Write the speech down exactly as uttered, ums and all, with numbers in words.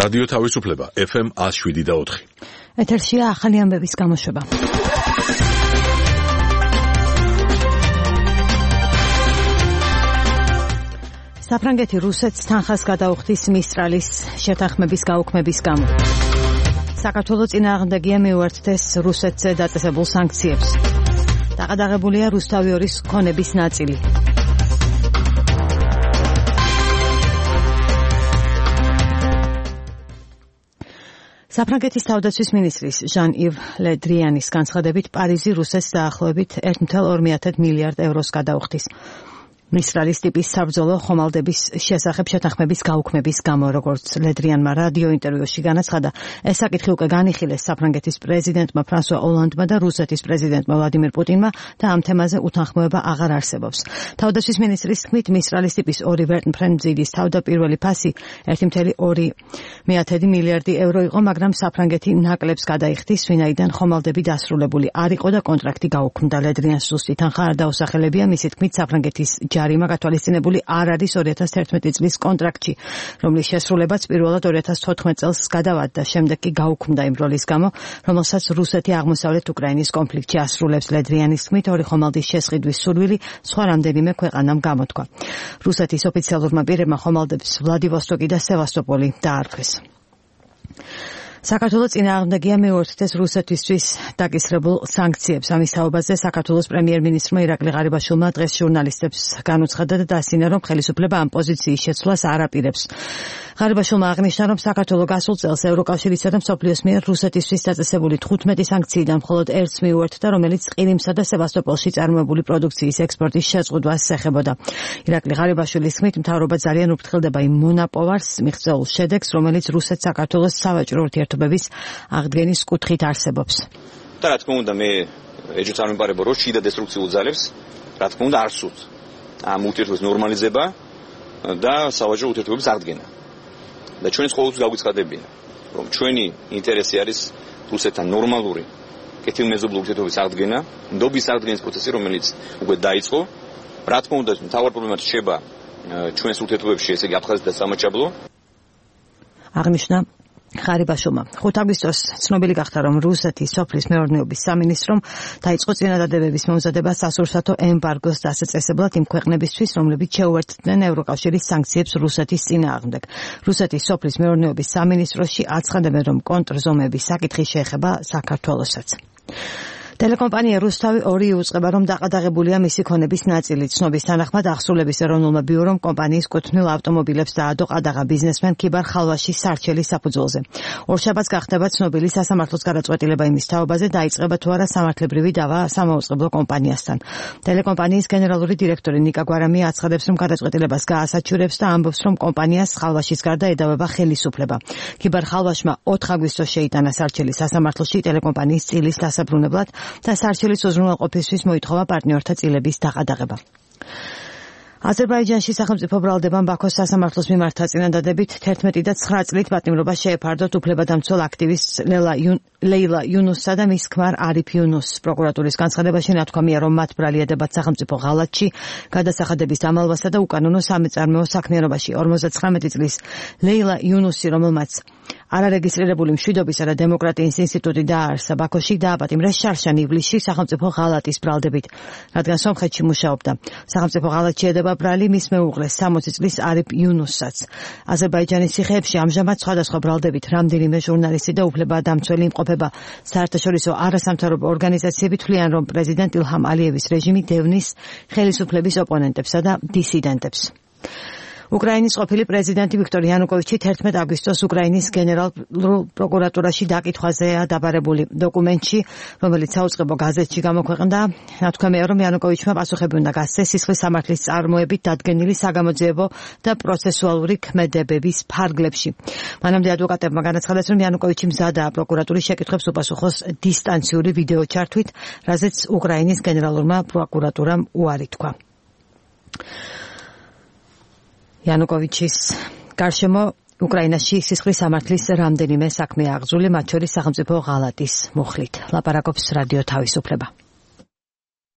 რადიო თავისუფლება ეფ ემ one oh seven point four. ეთერშია ახალი ამბების გამოშვება. საფრანგეთი რუსეთს თანხას გადაუხდის მისტრალის შეთანხმების გაუქმების გამო. საქართველოს წინააღმდეგია მიუერთდეს რუსეთზე დაწესებულ სანქციებს. დაღადაღებულია რუსთავი ორის ქონების ნაწილი. საფრანგეთის თავდაცვის მინისტრის ჟან-ივ ლე დრიანის განცხადებით პარიზი რუსეთს დაახლოებით one point two მილიარდ ევროს გადაუხდის. მისტრალის ტიპის საბრძოლო ხომალდების შესახებ შეთანხმების გაუქმების გამო, როგორც ლედრიანმა რადიო ინტერვიუში განაცხადა, ეს საკითხი უკვე განიხილეს საფრანგეთის პრეზიდენტმა ფრანსუა ოლანდმა და რუსეთის პრეზიდენტმა ვლადიმირ პუტინმა და ამ თემაზე უთანხმოება აღარ არსებობს. თავდაცვის მინისტრის თქმით, მისტრალის ტიპის ორი ვერტმფრენდ-მძიდის თავდაპირველი ფასი one point two მილიარდი ევრო იყო, მაგრამ საფრანგეთი ნაკლებს გადაიხდის, ვინაიდან ხომალდები დასრულებული არ იყო და კონტრაქტი გაუქმდა. ლედრიანს ზუსტი თანხა არ დაუსახელებია, მისი თქმით, საფრანგეთის ჯარიმა გათვალისწინებული არ არის two thousand eleven წლის კონტრაქტში, რომლის შესრულებაც პირველად two thousand fourteen წელს გადავარდა, შემდეგ კი გაუქმდა იმ როლის გამო, რომელსაც რუსეთი აღმოსავლეთ უკრაინის კონფლიქტში ასრულებს. ლედრიანის თქმით, ორი ხომალდის შესყიდვის სურვილი სხვა რამდენიმე ქვეყანამ გამოთქვა. რუსეთის ოფიციალურმა პირებმა ხომალდებს ვლადივოსტოკი და სევასტოპოლი დაარქვეს. საქართველოს წინააღმდეგია მიუერთდეს რუსეთისთვის დაკისრებულ სანქციებს. ამის თაობაზე საქართველოს პრემიერ-მინისტრმა ირაკლი ღარიბაშვილმა დღეს ჟურნალისტებს განუცხადა და დასცინა, რომ ხელისუფლება ამ პოზიციის შეცვლას არ აპირებს. ღარიბაშვილმა აღნიშნა, რომ საქართველოს გასულ წელს ევროკავშირისა და მსოფლიოს მიერ რუსეთისთვის დაწესებული თხუთმეტი სანქციიდან მხოლოდ ერთს მიუერთდა, რომელიც ყირიმსა და სევასტოპოლში წარმოებული პროდუქციის ექსპორტის შეზღუდვას ეხებოდა. ირაკლი ღარიბაშვილის თქმით, მთავრობა ძალიან უფრთხილდება იმ მონაპოვარს მიღწეულ შედეგს, რომელიც რუსეთს საქართველოს სავაჭრო ურთიერთობების აღდგენის კუთხით არსებობს. და რა თქმა უნდა, მე ეჯუც არ მიმყარება, რომ შიდა დესტრუქციულ ძალებს, რა თქმა უნდა, არ სურთ ამ ურთიერთობის ნორმალიზება და სავაჭრო ურთიერთობების აღდგენა. და ჩვენს ყოველთვის გავიცხადებინა, რომ ჩვენი ინტერესი არის რუსეთთან ნორმალური კეთილმეზობლური ურთიერთობის აღდგენა, ნდობის აღდგენის პროცესი, რომელიც უკვე დაიწყო. რა თქმა უნდა, მთავარ პრობლემად რჩება ჩვენს ურთიერთობებში, ესე იგი აფხაზეთი და სამაჩაბლო. აღნიშნა ღარიბაშვილმა. ხუთი აგვისტოს ცნობილი გახდა, რომ რუსეთის სოფლის მეურნეობის სამინისტრომ დაიწყო წინადადებების მომზადება სასურსათო ემბარგოს დასაწესებლად იმ ქვეყნებისთვის, რომლებიც შეუერთდნენ ევროკავშირის სანქციებს რუსეთის წინააღმდეგ. რუსეთის სოფლის მეურნეობის სამინისტროში აცხადებენ, რომ კონტრზომების საკითხი შეეხება საქართველოსაც. ტელეკომპანია რუსთავი ორი იუწყება, რომ დაყადაღებულია მისი ქონების ნაწილი. ცნობის თანახმად აღსრულების ეროვნულმა ბიურომ კომპანიის კუთვნილ ავტომობილებს დაადო ყადაღა ბიზნესმენ ქიბარ ხალვაშის სარჩელის საფუძველზე. ორშაბათს გახდება ცნობილი სასამართლოს გადაწყვეტილება იმის თაობაზე, დაიწყება თუ არა სამართლებრივი დავა სამაუწყებლო კომპანიასთან. ტელეკომპანიის გენერალური დირექტორი ნიკა გვარამია აცხადებს, რომ გადაწყვეტილებას გაასაჩივრებს და ამბობს, რომ კომპანიას ხალვაშის გარდა ედავება ხელისუფლება. ქიბარ ხალვაშმა ოთხ აგვისტოს შეიტანა სარჩელი სასამართლოში ტელეკომპანიის წილის დასაბრუნებლად და სარჩელის უზრუნველყოფისთვის მოითხოვა პარტნიორთა წილების დაყადაღება. აზერბაიჯანში სახელმწიფო ბრალდებამ ბაქოს სასამართლოს მიმართ წინადადებით თერთმეტი და ცხრა წლით პატიმრობა შეეფარდოთ უფლებადამცველ აქტივისტს ლეილა იუნუსსა და მის ქმარ არიფ იუნუსს. პროკურატურის განცხადებაში ნათქვამია, რომ მათ ბრალიადებათ სახელმწიფო ღალატში, გადასახადების ამალვასა და უკანონო სამეწარმეო საქმიანობაში. ორმოცდათხრამეტი წლის ლეილა იუნუსი, რომელმაც არარეგისტრირებული მშვიდობისა და დემოკრატიის ინსტიტუტი დააარსა ბაქოში, დააპატიმრეს შარშან ივლისში სახელმწიფო ღალატის ბრალდებით, რადგან სომხეთში მუშაობდა. სახელმწიფო ღალატში ედება ბრალი მის მეუღლეს სამოცი წლის არიფ იუნუსსაც. აზერბაიჯანის ციხეებში ამჟამად სხვადასხვა ბრალდებით რამდენიმე ჟურნალისტი და უფლებადამცველი იმყოფება. საერთაშორისო არასამთავრობო ორგანიზაციები თვლიან, რომ პრეზიდენტ ილჰამ ალიევის რეჟიმი დევნის ხელისუფლების ოპონენტებსა და დისიდენტებს. უკრაინის ყოფილი პრეზიდენტი ვიქტორ იანუკოვიჩი თერთმეტ აგვისტოს უკრაინის გენერალურ პროკურატურაში დაკითხვაზეა დაბარებული. დოკუმენტში, რომელიც საუწყებო გაზეთში გამოქვეყნდა, ნათქვამია, რომ იანუკოვიჩმა პასუხები უნდა გასცეს სისხლის სამართლის წარმოებით დადგენილი საგამოძიებო და პროცესუალური ქმედებების ფარგლებში. მანამდე ადვოკატებმა განაცხადეს, რომ იანუკოვიჩი მზადაა პროკურატურის შეკითხვებს უპასუხოს დისტანციური ვიდეო ჩართვით, რაზეც უკრაინის გენერალურმა პროკურატურამ უარი თქვა. იანუკოვიჩის გარშემო უკრაინაში სისხლის სამართლის რამდენიმე საქმე აღძრული, მათ შორის სახელმწიფო ღალატის მუხლით. ლაპარაკობს რადიო თავისუფლება.